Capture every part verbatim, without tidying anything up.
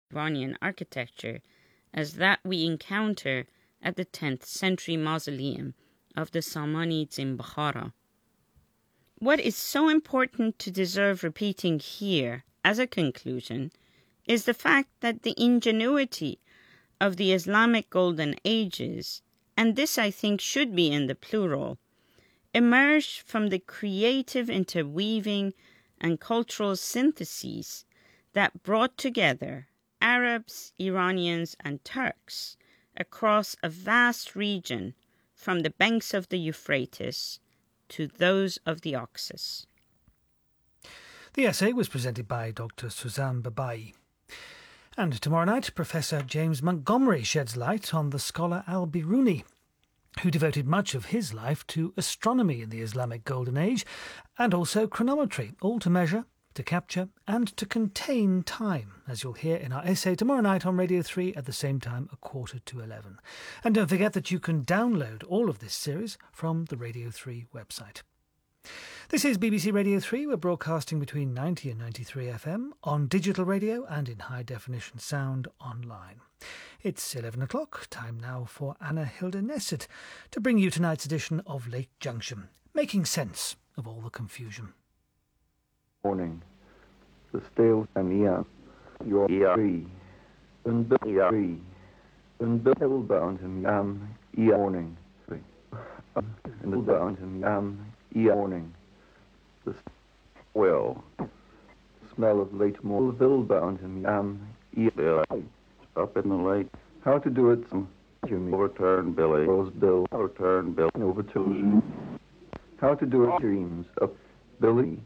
Iranian architecture as that we encounter at the tenth century mausoleum of the Samanids in Bukhara. What is so important to deserve repeating here as a conclusion is the fact that the ingenuity of the Islamic Golden Ages, and this I think should be in the plural, emerged from the creative interweaving and cultural syntheses that brought together Arabs, Iranians, and Turks across a vast region from the banks of the Euphrates to those of the Oxus. The essay was presented by Doctor Suzanne Babai. And tomorrow night, Professor James Montgomery sheds light on the scholar Al-Biruni, who devoted much of his life to astronomy in the Islamic Golden Age, and also chronometry, all to measure, to capture, and to contain time, as you'll hear in our essay tomorrow night on Radio three at the same time, a quarter to eleven. And don't forget that you can download all of this series from the Radio three website. This is B B C Radio three. We're broadcasting between ninety and ninety-three F M on digital radio and in high-definition sound online. It's eleven o'clock, time now for Anna Hilda Nesset to bring you tonight's edition of Lake Junction, making sense of all the confusion. Morning. The stale and yeah, your tree, and the tree, and the hill bound and yam, yeah, morning, and the bound and yam, yeah, morning. The well, smell of late Morville bound and yam, yeah, up in the lake. How to do it? Some Jimmy overturn Billy, Rose Bill, overturn Bill, over to. How to do it? Dreams of Billy.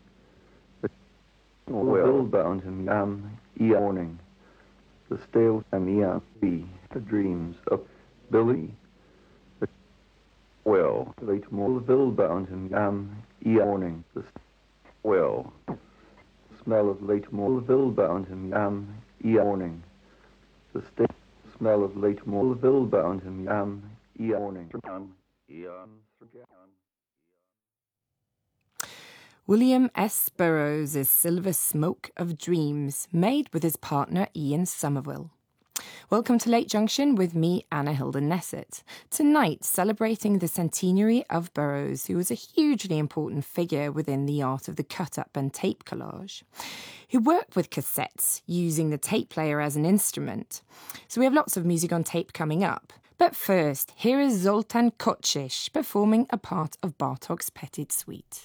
Well bound and yam, yeah, morning. The stale and yeah, be the dreams of Billy. The well, late Morville bound and yam, yeah, morning. The well, smell of late Morville bound and yam, yeah, morning. The stale smell of late Morville bound and yam, yeah, morning. William S. Burroughs' Silver Smoke of Dreams, made with his partner Ian Somerville. Welcome to Lake Junction with me, Anna Hilda Nesset. Tonight, celebrating the centenary of Burroughs, who was a hugely important figure within the art of the cut-up and tape collage, who worked with cassettes, using the tape player as an instrument. So we have lots of music on tape coming up. But first, here is Zoltan Kočiš performing a part of Bartók's Petit Suite.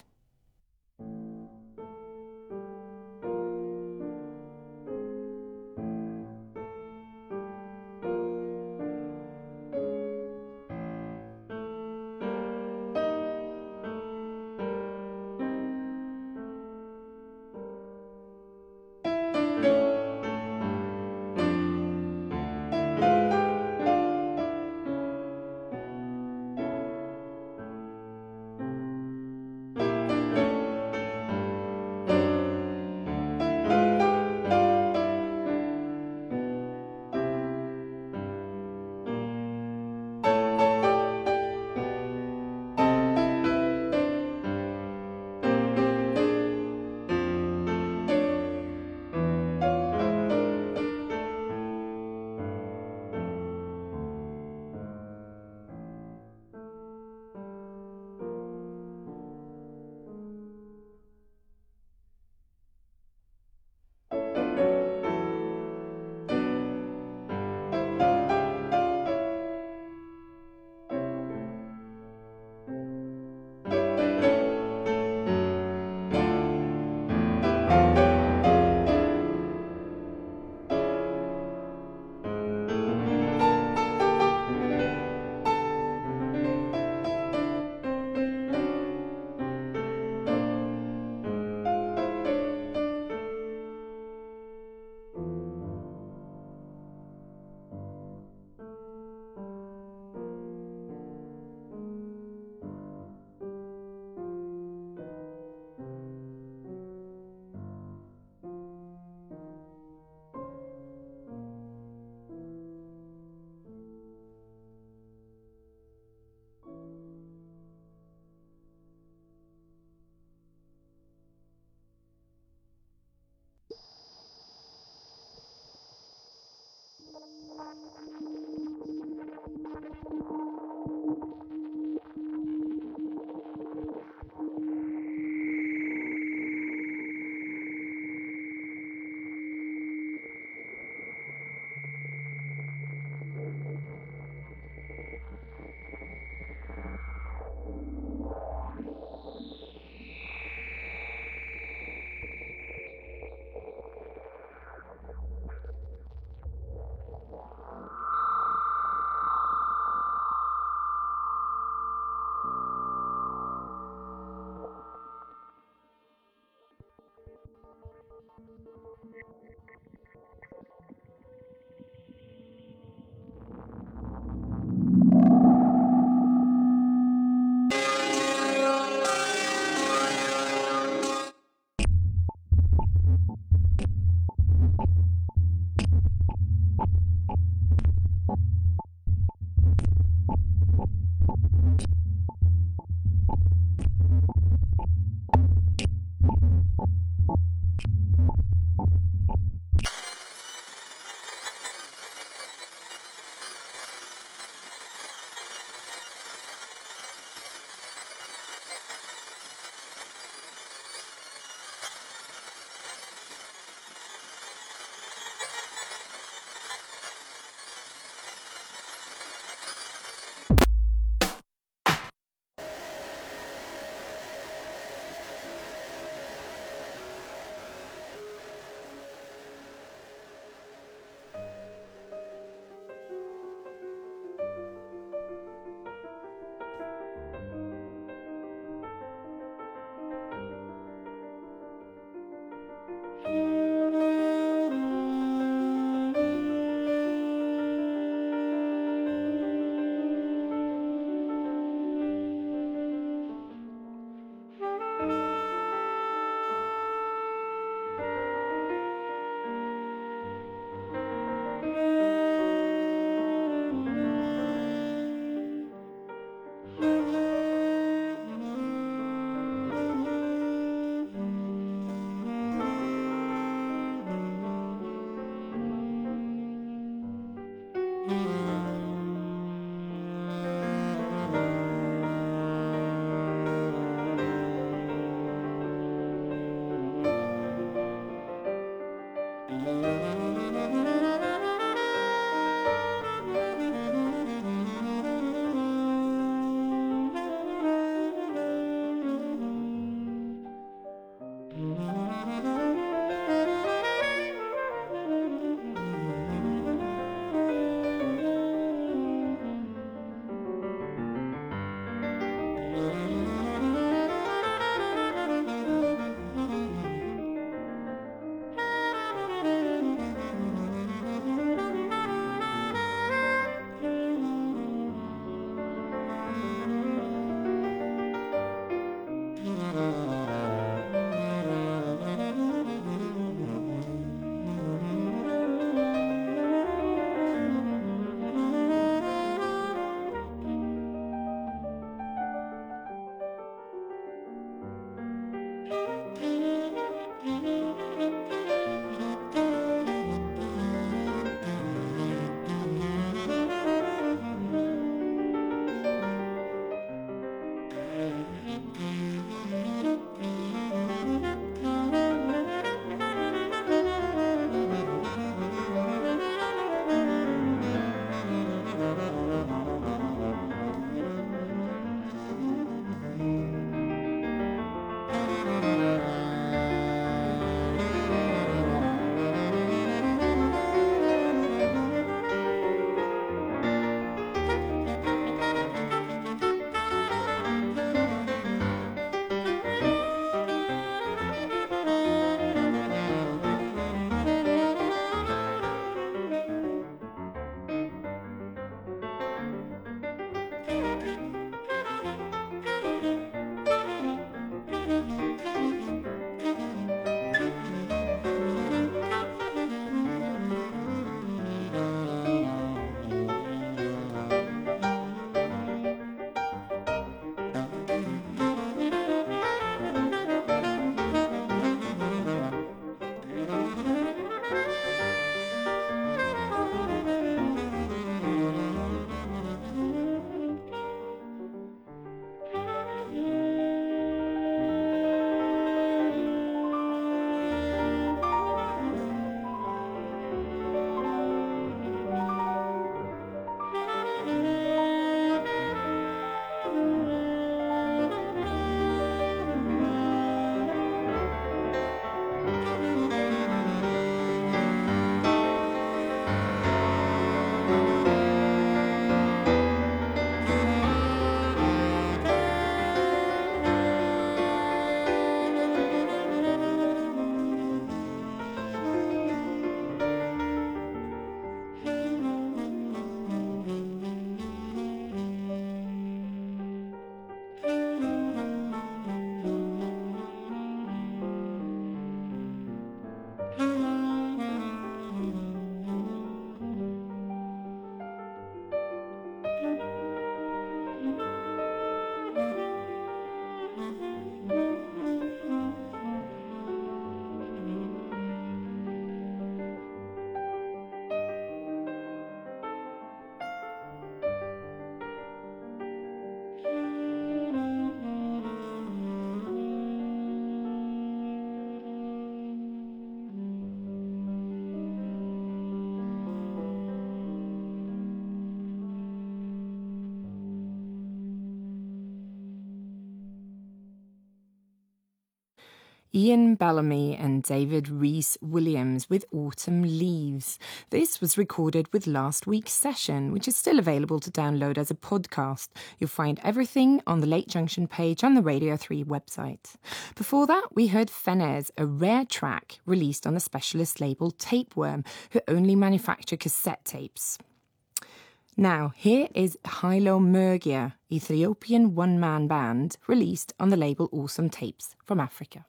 Ian Bellamy and David Rees-Williams with Autumn Leaves. This was recorded with last week's session, which is still available to download as a podcast. You'll find everything on the Late Junction page on the Radio three website. Before that, we heard Fenez, a rare track released on the specialist label Tapeworm, who only manufacture cassette tapes. Now, here is Hilo Mergia, Ethiopian one-man band, released on the label Awesome Tapes from Africa.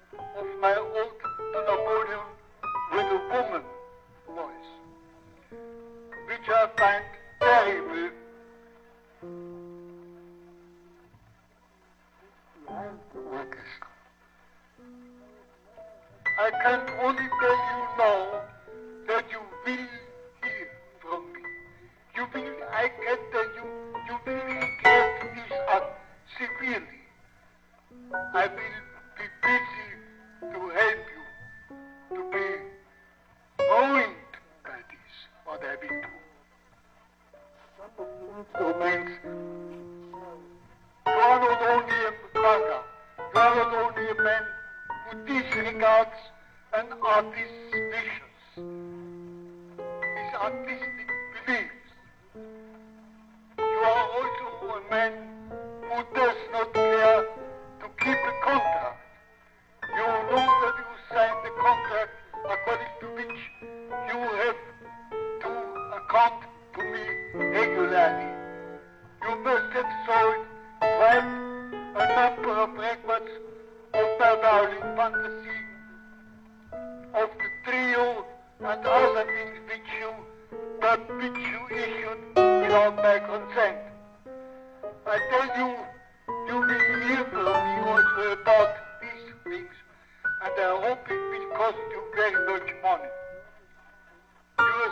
of my ode to Napoleon with a woman's voice, which I find terrible. I can only tell you now that you will hear from me. You will, I can tell you, you will regret this act severely. I will be busy to help you to be ruined by this, what I will do. Some of the instruments, you are not only a brother, you are not only a man who disregards an artist's wishes, his artistic beliefs. You are also a man who does not care to keep a contract. You know that you signed a contract according to which you have to account to me regularly. You must have sold quite a number of records of my violin fantasy, of the trio and other things which you, but which you issued without my consent. I tell you, you will hear from me also about these things, and I hope it will cost you very much money. Yours.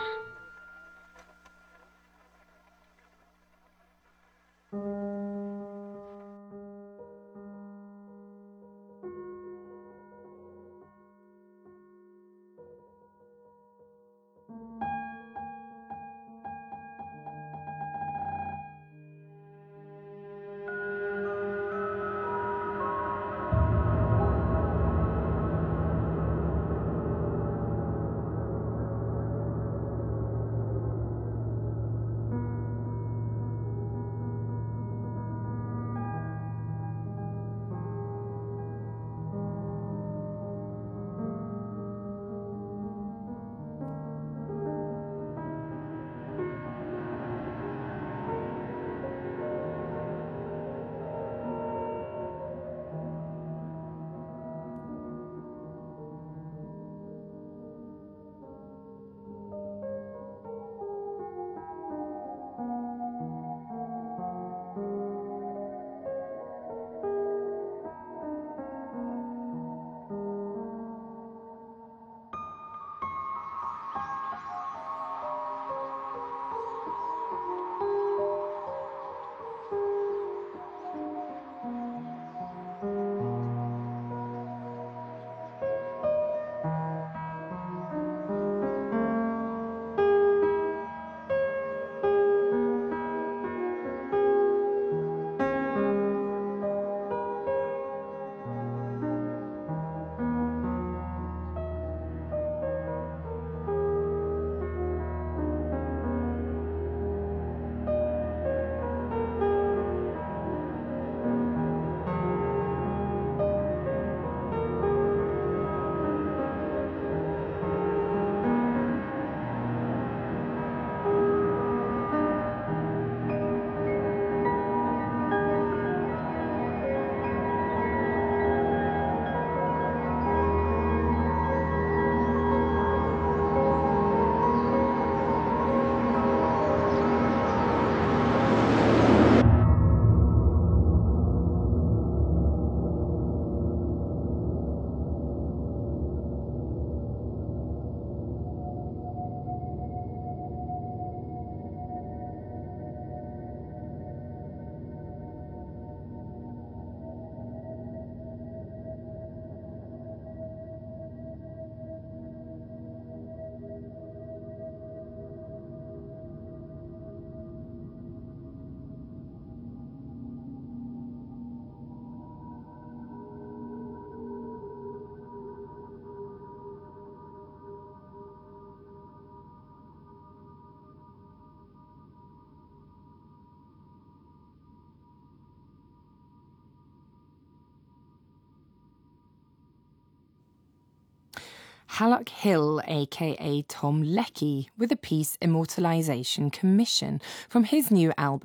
Hallock Hill, aka Tom Leckie, with a piece Immortalisation Commission from his new album,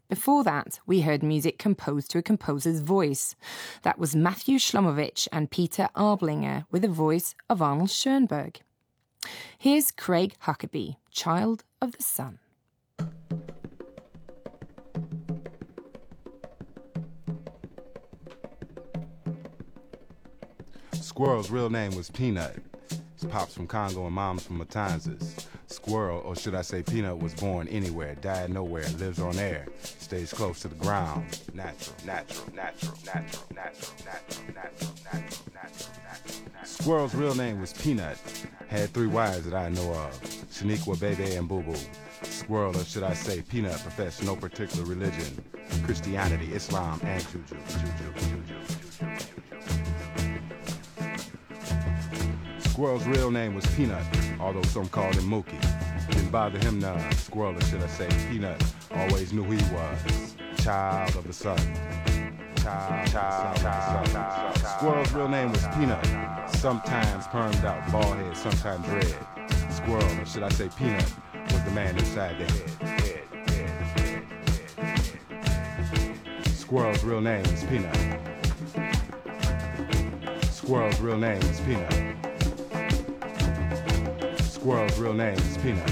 Before that, we heard music composed to a composer's voice. That was Matthew Shlomowicz and Peter Arblinger with the voice of Arnold Schoenberg. Here's Craig Huckabee, Child of the Sun. Squirrel's real name was Peanut. His pop's from Congo and mom's from Matanzas. Squirrel, or should I say Peanut, was born anywhere, died nowhere, lives on air, stays close to the ground. Natural, natural, natural, natural, natural, natural, natural, natural, natural, natural. Squirrel's real name was Peanut. Had three wives that I know of, Shaniqua, Bebe, and Boo Boo. Squirrel, or should I say Peanut, professed no particular religion, Christianity, Islam, and Juju. Juju, Juju. Squirrel's real name was Peanut, although some called him Mookie. Didn't bother him none. Squirrel, or should I say Peanut, always knew who he was. Child of the sun. Child, child, child, child. Squirrel's real name was Peanut. Sometimes permed out, bald head, sometimes red. Squirrel, or should I say Peanut, was the man inside the head. Head, head, head, head, head. Squirrel's real name is Peanut. Squirrel's real name is Peanut. Squirrel's real name is Peanut.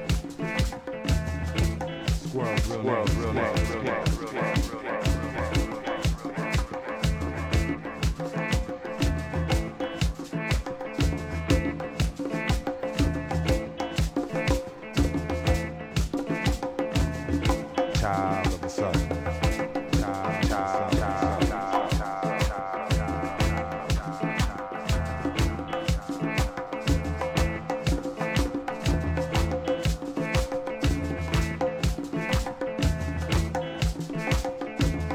Squirrel's real name, real name is Peanut. Child of the sun. Child, child, child, child, child, child, child.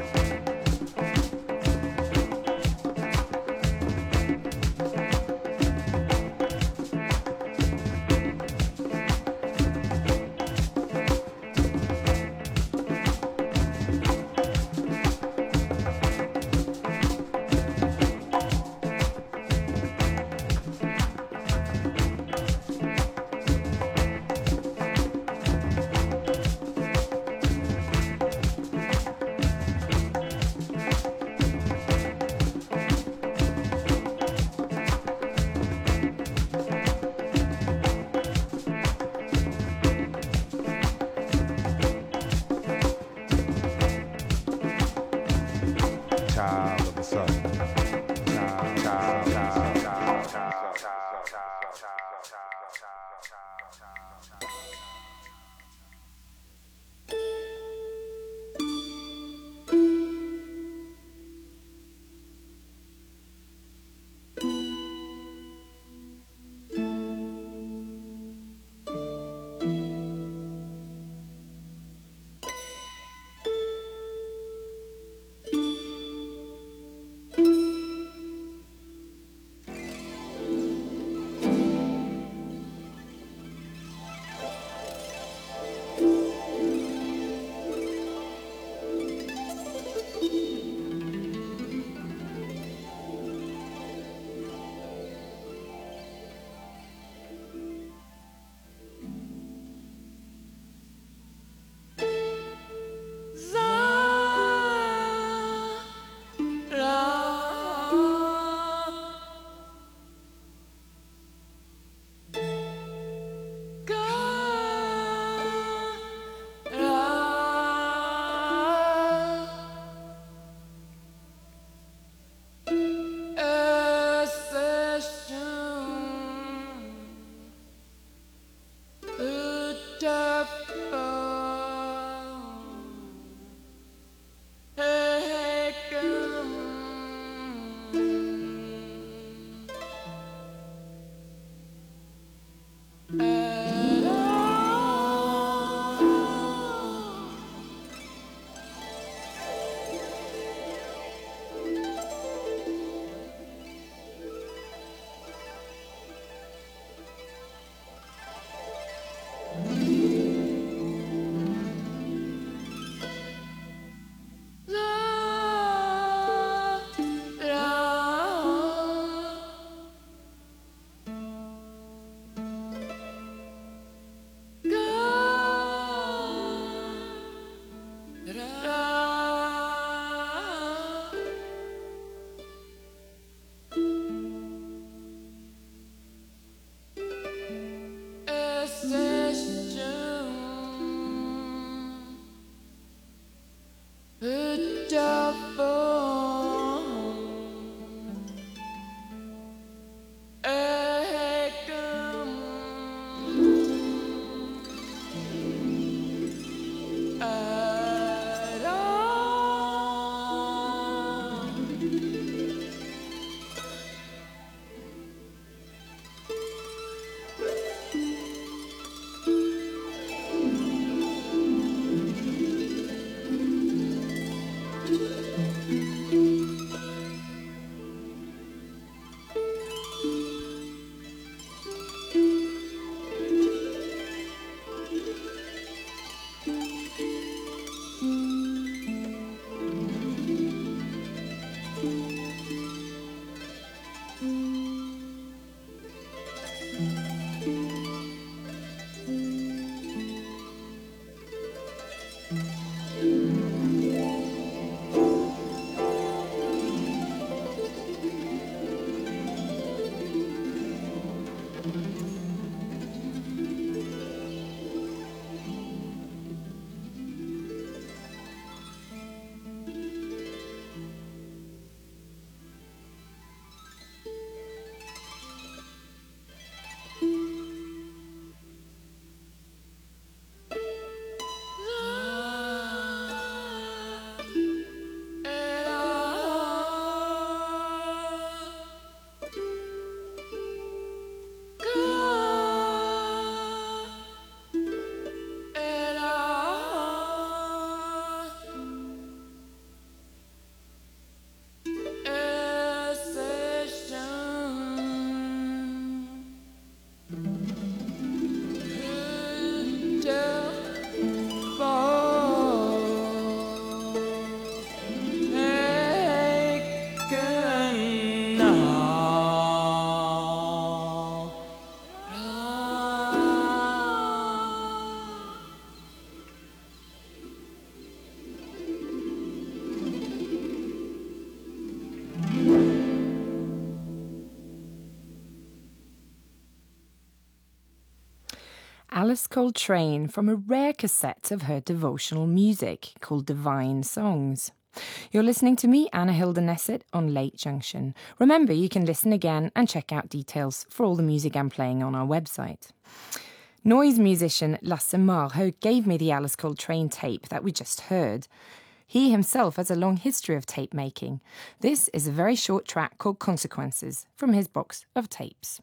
Alice Coltrane from a rare cassette of her devotional music called Divine Songs. You're listening to me, Anna Hilda Nesset, on Late Junction. Remember, you can listen again and check out details for all the music I'm playing on our website. Noise musician Lasse Marhaug gave me the Alice Coltrane tape that we just heard. He himself has a long history of tape making. This is a very short track called Consequences from his box of tapes.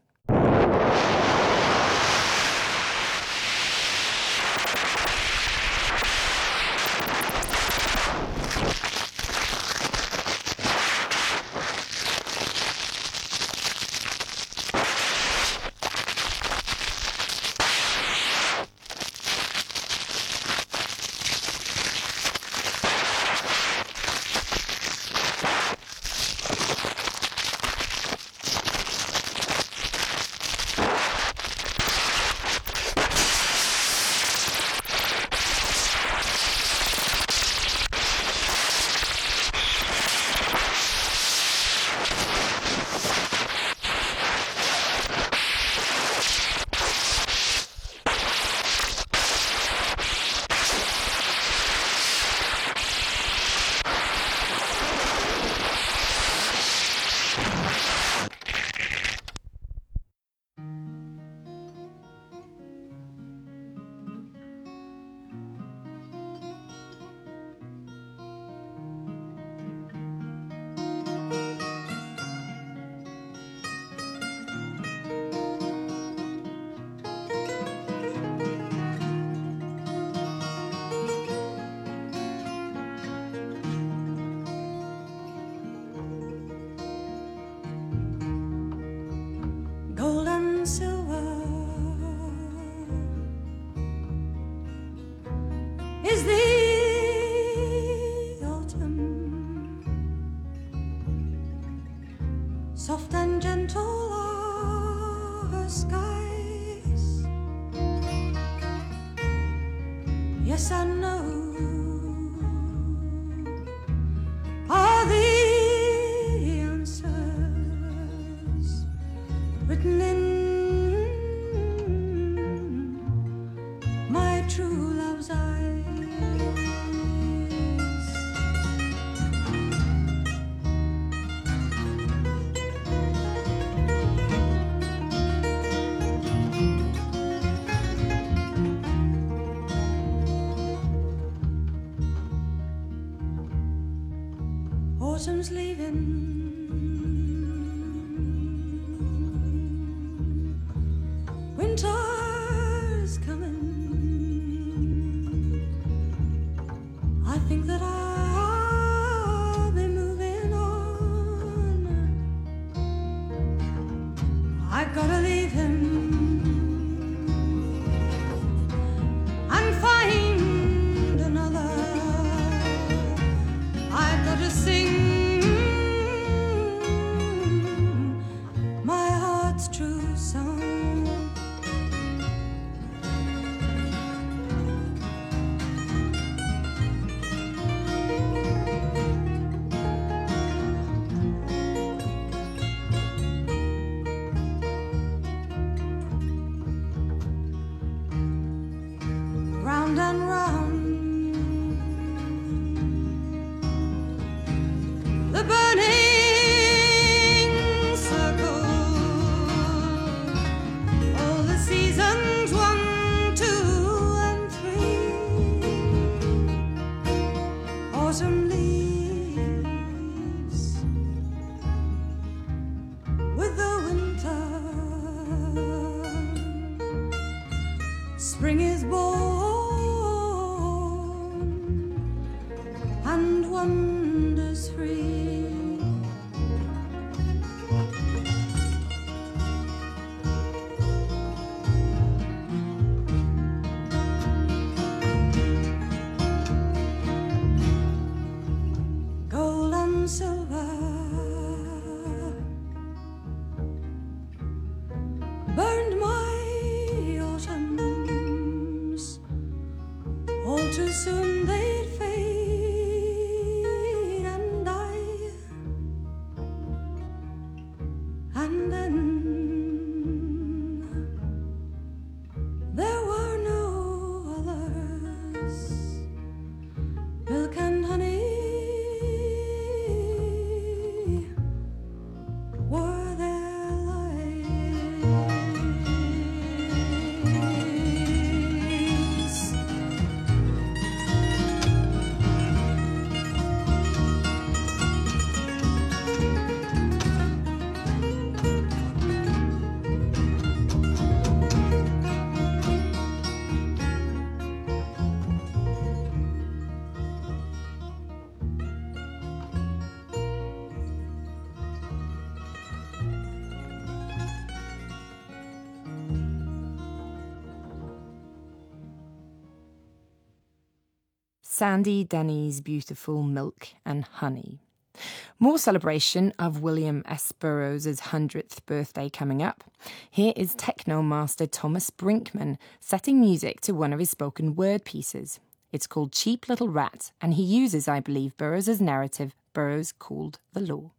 Soft and gentle are her skies. Yes, I know are the answers written in my true love's eyes. Autumn's leaving, winter's coming. I think that I'll be moving on. I gotta leave him and find another. I gotta sing true song. Round and round the burning seasons one, two, and three. Autumn leaves with the winter. Spring is born and wonders free. Silver burned my autumns. All too soon they'd fade and die, and then there were Sandy Denny's Beautiful Milk and Honey. More celebration of William S. Burroughs' hundredth birthday coming up. Here is techno master Thomas Brinkman setting music to one of his spoken word pieces. It's called Cheap Little Rat, and he uses, I believe, Burroughs' narrative, Burroughs Called the Law.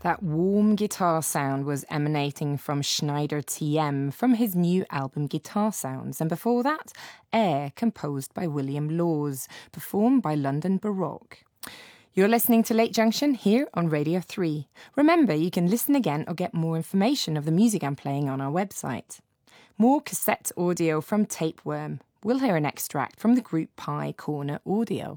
That warm guitar sound was emanating from Schneider T M from his new album Guitar Sounds, and before that, Air, composed by William Laws, performed by London Baroque. You're listening to Late Junction here on Radio three. Remember, you can listen again or get more information of the music I'm playing on our website. More cassette audio from Tapeworm. We'll hear an extract from the group Pi Corner Audio.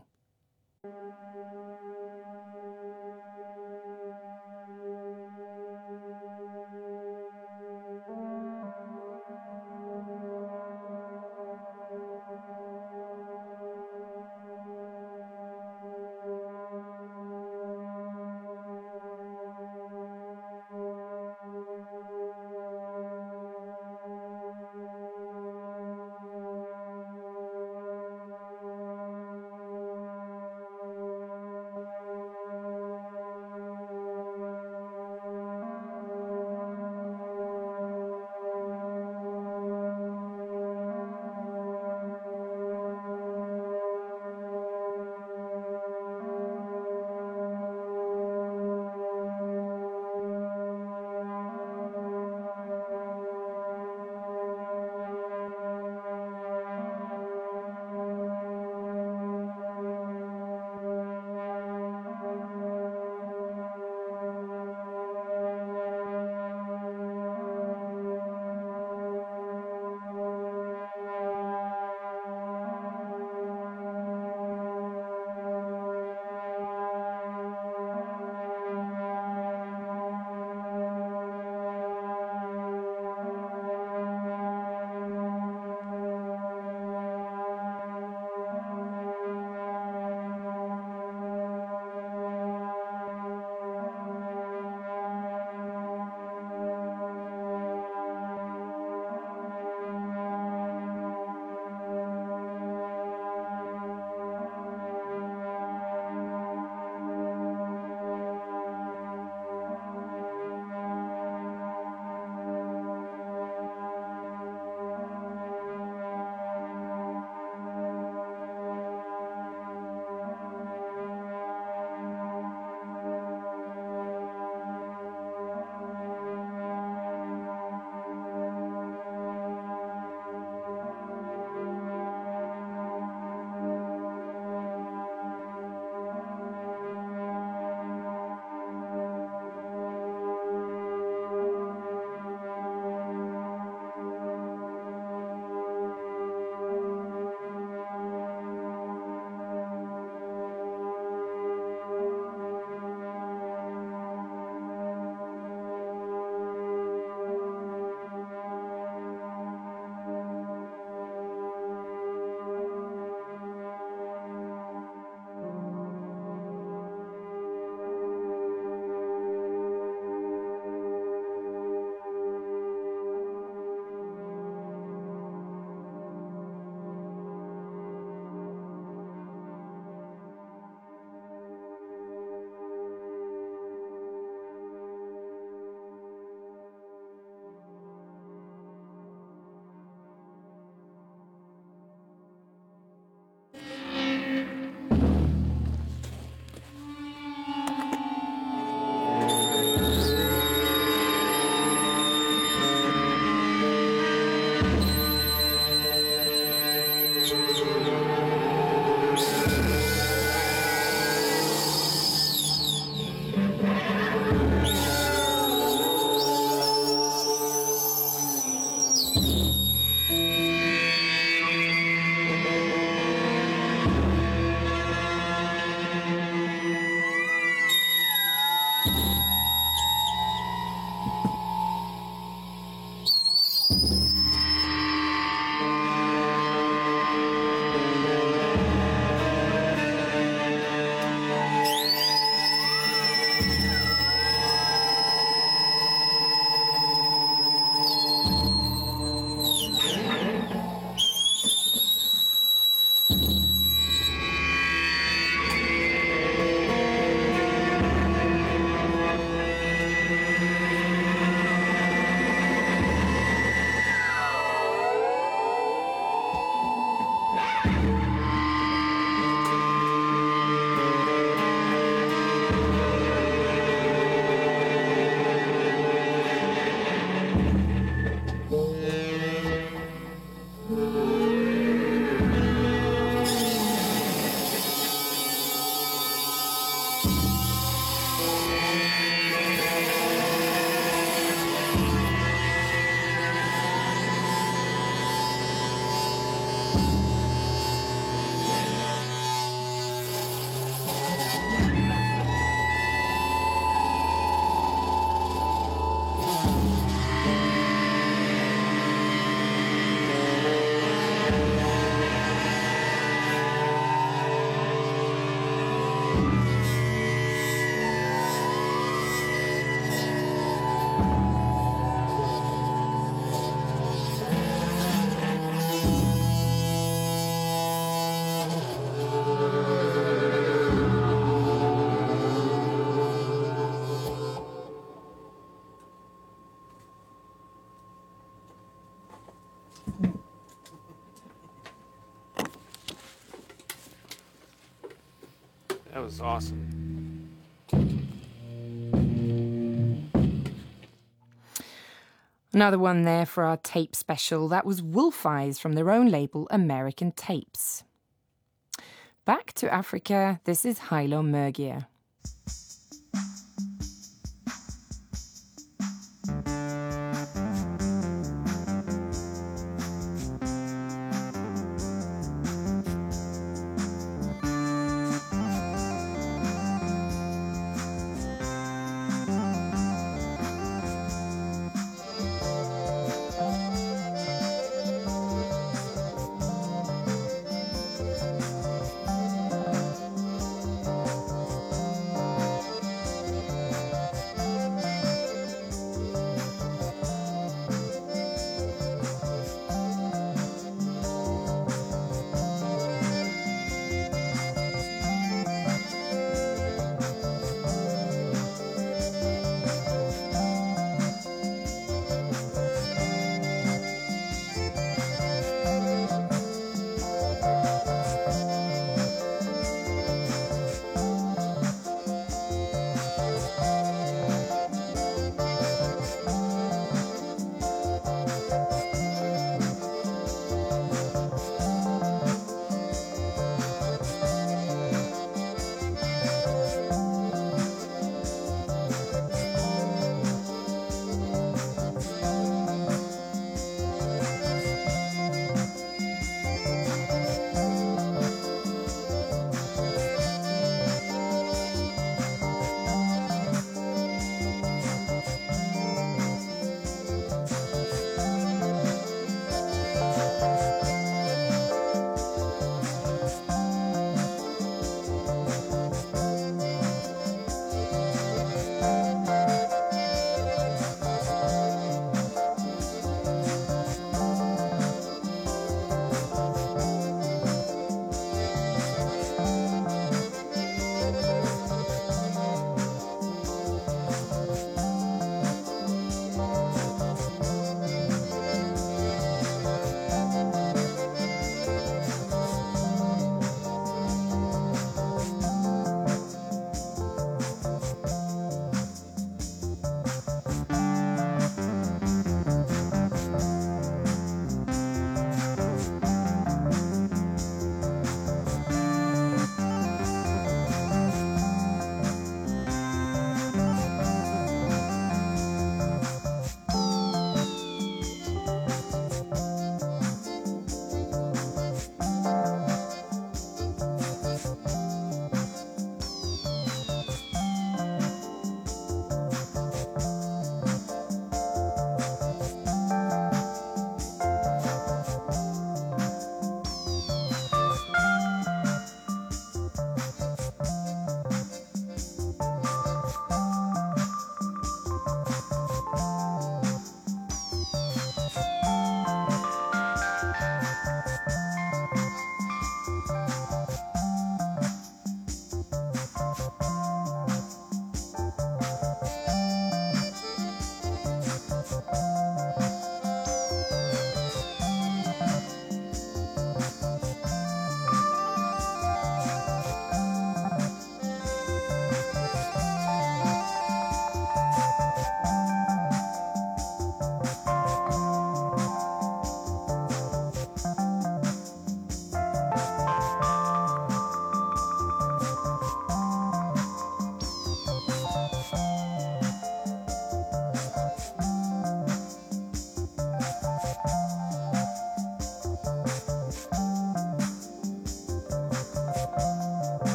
was awesome. Another one there for our tape special. That was Wolf Eyes from their own label, American Tapes. Back to Africa, this is Hilo Mergia.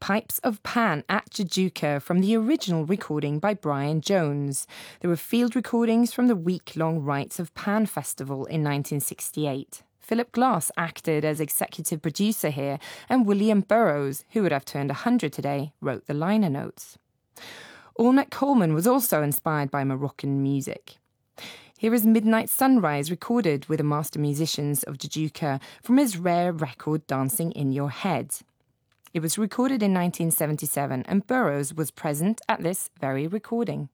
Pipes of Pan at Jajouka from the original recording by Brian Jones. There were field recordings from the week-long Rites of Pan festival in nineteen sixty-eight. Philip Glass acted as executive producer here, and William Burroughs, who would have turned one hundred today, wrote the liner notes. Ornette Coleman was also inspired by Moroccan music. Here is Midnight Sunrise, recorded with the master musicians of Jajouka from his rare record Dancing in Your Head. It was recorded in nineteen seventy-seven, and Burroughs was present at this very recording.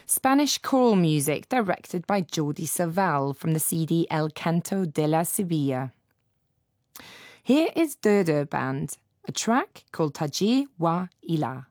Spanish choral music directed by Jordi Savall from the C D El Canto de la Sevilla. Here is Durdur Band, a track called Taji wa Ila.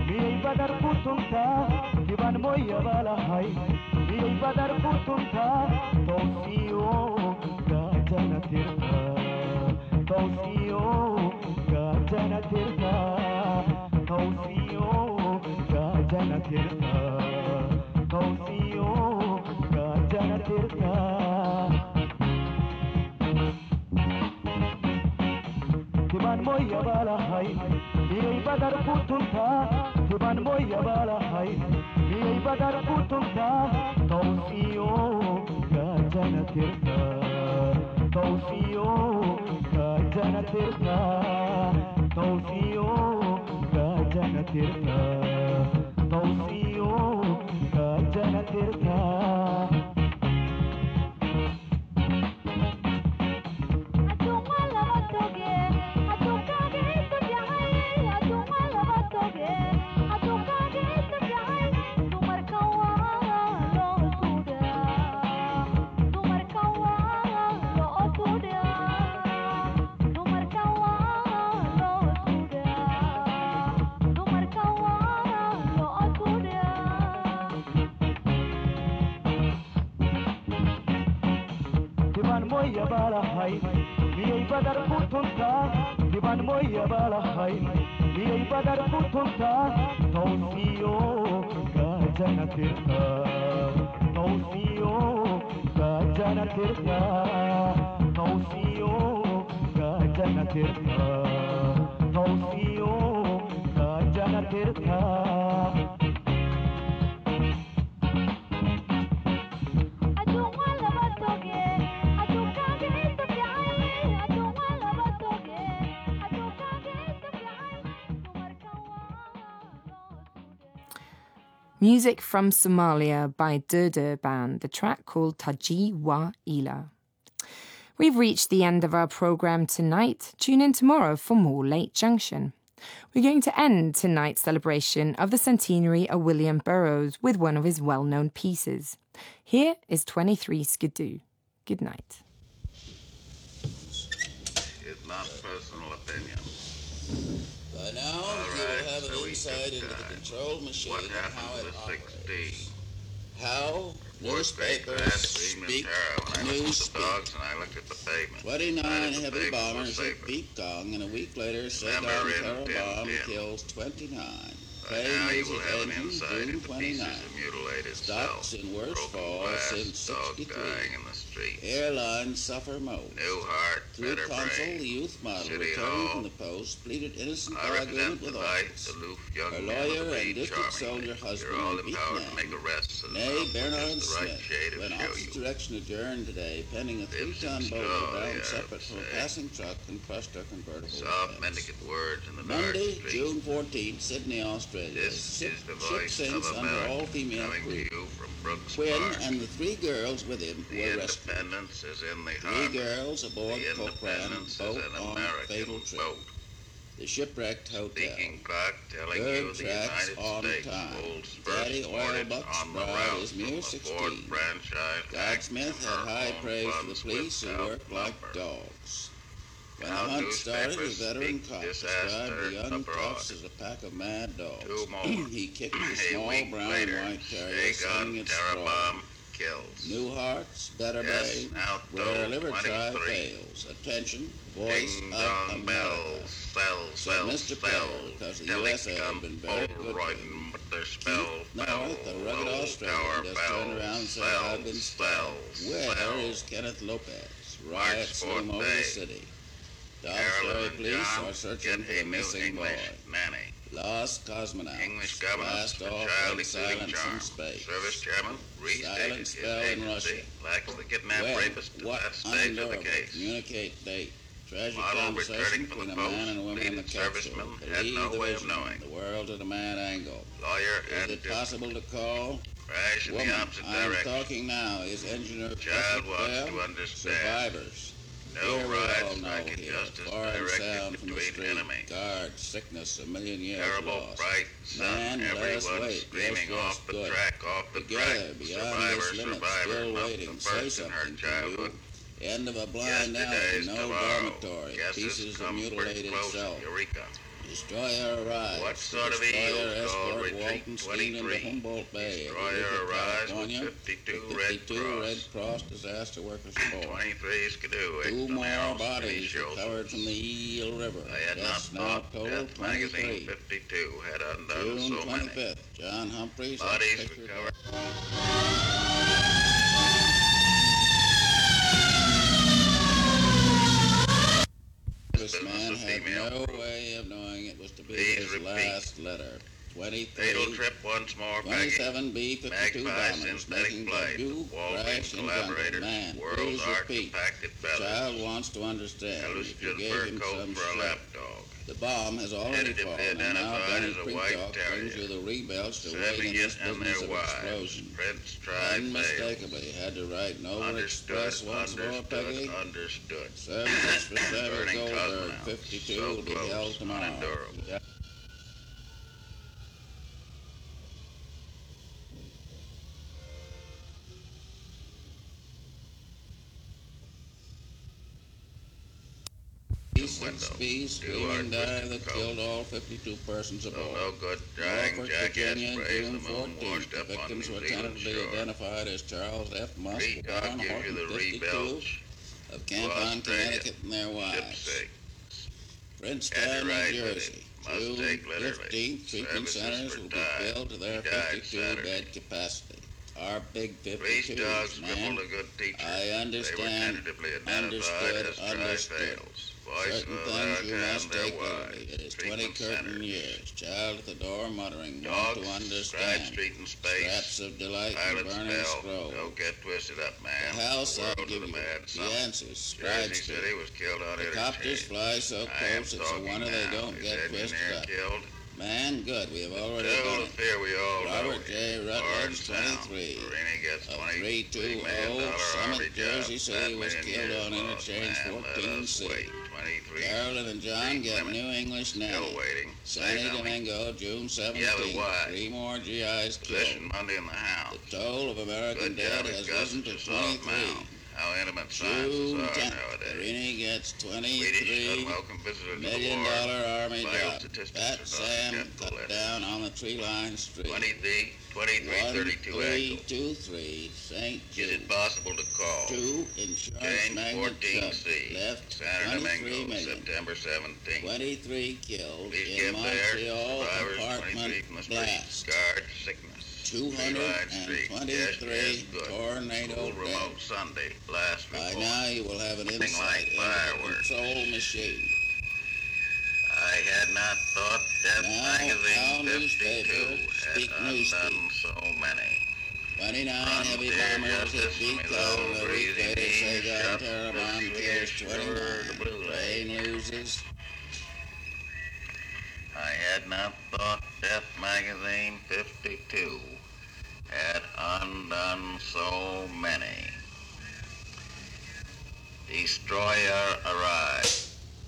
miyay badar ku tuntaa diban moya balahay miyay badar ku tuntaa toosiyo gaajana tirta toosiyo gaajana tirta toosiyo gaajana tirta toosiyo gaajana tirta diban moya balahay miyay badar ku tuntaa diban moya balahay miyay badar ku tuntaa toosiyo gaajana tirta toosiyo gaajana tirta toosiyo gaajana tirta toosiyo gaajana tirta moya balahay miyay badar ku tuntaa diban moya balahay miyay badar ku tuntaa toosiyo gaajana tirta toosiyo gaajana tirta toosiyo gaajana tirta toosiyo gaajana tirta Music from Somalia by Durdur Band, the track called Taji Wa Ila. We've reached the end of our programme tonight. Tune in tomorrow for more Late Junction. We're going to end tonight's celebration of the centenary of William Burroughs with one of his well-known pieces. Here is twenty-three Skidoo. Good night. It's not personal opinion. By now, All you right, will have so an we insight took into the time. control machine What and how happened it to the operates. six D? How Newspaper newspapers had seen speak Tara when I looked news at the dogs and I looked at the pavement. twenty-nine Decided the heavy pavement was bombers hit safer. Beat Gong, and a week later, Saddam Remember in terror Tin bomb Tin. kills twenty-nine. By Plane now you loses will have an engine, insight June into pieces twenty-nine. of mutilated Stocks cells, in worst broken fall glass, since dogs sixty-three. dying in the street. Airlines suffer most. New heart, Through better Consul, brain. the youth model, City returned Hall. from the post, pleaded innocent I argument represent with the nice, office. aloof young Her man lawyer of the and breed district charmingly. soldier husband You're all and beat empowered to man. make arrests and Nay, love, which Bernard is the right Smith, shade when of show office you. direction adjourned today, penning a Lives three-ton in boulder straw, bound yeah, separate from a say. passing truck and crushed her convertible. Soft, fence. mendicant words in the dark Monday, street. June fourteenth, Sydney, Australia. This Ship, is the ship voice sinks of under America all-female coming crew. to you from Brooks Quinn Park. and the three girls with him The were rescued. independence is in the Three harbor. girls aboard The Cochrane independence is boat an on a American fatal trip. boat. The shipwrecked hotel. Speaking clock telling Bird you the tracks United on States time. holds Daddy first Oil mortgage Bucks on the bride route is from mere the Ford sixteen. franchise God act Smith and had her high own praise for the funds police who without worked like number. dogs. When the Now hunt started, the newspapers veteran speak cop disaster described the young abroad. toughs as a pack of mad dogs. Two more. He kicked the A small week brown later, and white terrier, a sending gun its terror straw. bomb kills. New hearts, better Yes, brain, now where Dole liver try twenty-three. fails. Attention, voice Ding of dong America. bells, cells, So cells, Mister Perry, cells. because the U S A has Telecom been very good to Polaroid, him. but their spell, Keith bell, North, the rugged low Australian, tower just turned around and said, bells, I've been cells, stopped. Where cells. is Kenneth Lopez? March Riots fourth loom over day. the city. Dobbs Carolyn Ferry and police John are searching get for a the new missing boy. English nanny. Lost cosmonauts. English governance Blast for off child in including silence charm. in space. Service chairman restated Silent his spell in agency. Russia. Lacks the kidnapped When, rapist at what, that stage of the unendurable, case. communicate date. Tragic Model conversation returning from between the a man and a post, woman in the leading capsule. serviceman had Believe no the way of vision, knowing. the world at a mad angle. Lawyer Is and it distant. possible to call? Crash in Woman, the opposite I'm direction. talking now. Is engineer Child Patrick wants Bell? to understand. Survivors. No Here we all rides know like here. injustice Foreign directed sound from the between street. enemies. Guard, sickness, a million years Terrible, lost. bright sun, Man, let us everyone wait. screaming Yes, yes, off the good. track, off the Together, track. beyond Survivor, this limit, survivor, still not waiting. the Say first in her something to childhood. you. End of a blind alley, Yesterday's no tomorrow. dormitory. Guesses Pieces of come pretty mutilated close. self. Eureka. Destroyer arrives. What sort of Destroyer eagles called escort retreat Walton Steen into twenty-three? Humboldt Bay. Destroyer arrives with California. fifty-two with Red fifty-two Cross. Red Cross disaster workers aboard. twenty-three Skidoo. Two extra more narrows, bodies shelters. recovered from the Eel River. I had not Deaths now thought total Death Magazine twenty-three. fifty-two had undone June so many. twenty-fifth, John Humphreys. Bodies pictured recovered. This Business man of had female no crew. way of knowing it was to be Please his repeat. last letter. Fatal twenty-three, trip once more, Peggy. twenty-seven B fifty-two Magpie bombers synthetic making flight. debut Walton crash in Jungle. collaborators. Man, World's please art repeat. compacted The child feathers. wants to understand. If you Illustrated gave fur him coat some for a slack. lapdog. The bomb has already Tentatively fallen, and now identified Benny as a white Precock brings terrier. you the rebels to weigh in this Savigny and business their of wives. explosion. Prince tried failed. Unmistakably had to write Nova Understood, Express once more, understood, Peggy. understood. Services for Trevor Burning Goldberg, cosmonauts. fifty-two, So will be close, held tomorrow. unendurable. Yeah. B six B screaming dive that killed all fifty-two persons So aboard. no good drying Norfolk, jackets, Virginia, praise the June moon fourteenth. washed The up on victims New were Zealand tentatively shore. identified as Charles F. Musk, Peacock Brown, gives you Horton, the fifty-two, rebelch. of Camp To on Australia. Connecticut, and their Ship wives. sick. Had Princeton, to ride New with Jersey. him. Must June take literally. fifteenth, treatment Services centers for will be dive. filled to their He died fifty-two Saturday. bed capacity. Our big Police fifty-twos, dogs man. crippled a good teacher. I They were understand, tentatively identified understood, as understood. tri-fails. Voice Certain of things America you must and their take literally. wives. It is twenty Treatment curtain centers. years. Child at the door muttering, want Dogs, to Stripe understand. Street in space. Scraps of delight and Pilot burning spell. scroll. Don't get twisted up, man. The house The I'll world give of you. the mad The summer. answers, Scribe Jersey Street. City was killed on The interchange. copters fly so I am close, it's a talking wonder they now. don't Is get engineer twisted up. killed? Man, good, we have already Still done the it. fear we all know. Robert J. Rutledge, Orange Town. twenty-three. Perini gets Of twenty-three three million two dollar oh, Summit, Army Jersey job. City That was million killed years on lost. interchange Man, let fourteen us C. wait. twenty-three. Carolyn and John Three get women. New English Still nanny. waiting. Sunny They know me. Domingo, June Yeah, seventeenth. but why? Three more G Is Position killed. Monday in the house. The toll of American Good dead job, has Gus. risen to It's a soft twenty-three. mouth. How intimate sciences June are tenth. nowadays. Perini gets Swedish twenty-three unwelcome visitor to the million war. dollar army Vital job. statistics Fat are not Sam yet cut list. down on the tree line street. twenty-three, twenty-three, One, thirty-two three, Echo. two, three, Saint Is Jude. it possible to call? Two, insurance Change magnet fourteen Chubb. C. Left San twenty-three Domingo, million. September seventeenth. twenty-three killed Please in give there. Montreal Survivors, twenty-three apartment from the street. blast. Scarred sickness. two hundred twenty-three tornado Full remote deaths. Sunday. Last By report. now you will have an Thing insight like into the fireworks. control machine. I had not thought Death Now, Magazine our fifty-two newspapers speak had newspeak. undone so many. twenty-nine heavy Frontier bombers hit justice, me Beacon. low, The breezy weekday knees, Saigon shut terror the bomb kills sweetest river, the twenty-nine. blue Rain loses. I had not thought Death Magazine fifty-two had undone so many. Destroyer arrived.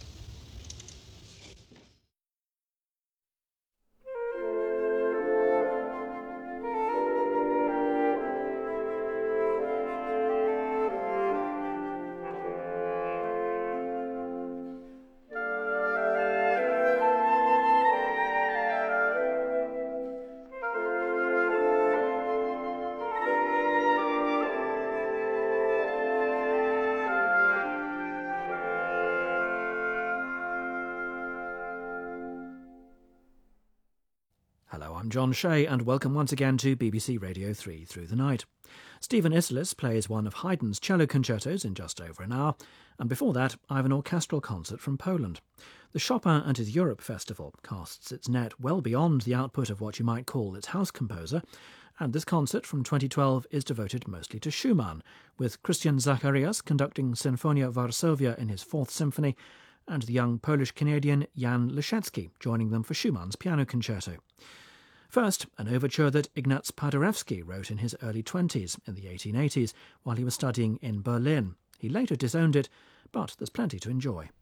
Hello, I'm John Shea, and welcome once again to B B C Radio three Through the Night. Stephen Isserlis plays one of Haydn's cello concertos in just over an hour, and before that I have an orchestral concert from Poland. The Chopin and his Europe Festival casts its net well beyond the output of what you might call its house composer, and this concert from twenty twelve is devoted mostly to Schumann, with Christian Zacharias conducting Sinfonia Varsovia in his Fourth Symphony, and the young Polish-Canadian Jan Leszecki joining them for Schumann's piano concerto. First, an overture that Ignaz Paderewski wrote in his early twenties, in the eighteen eighties, while he was studying in Berlin. He later disowned it, but there's plenty to enjoy.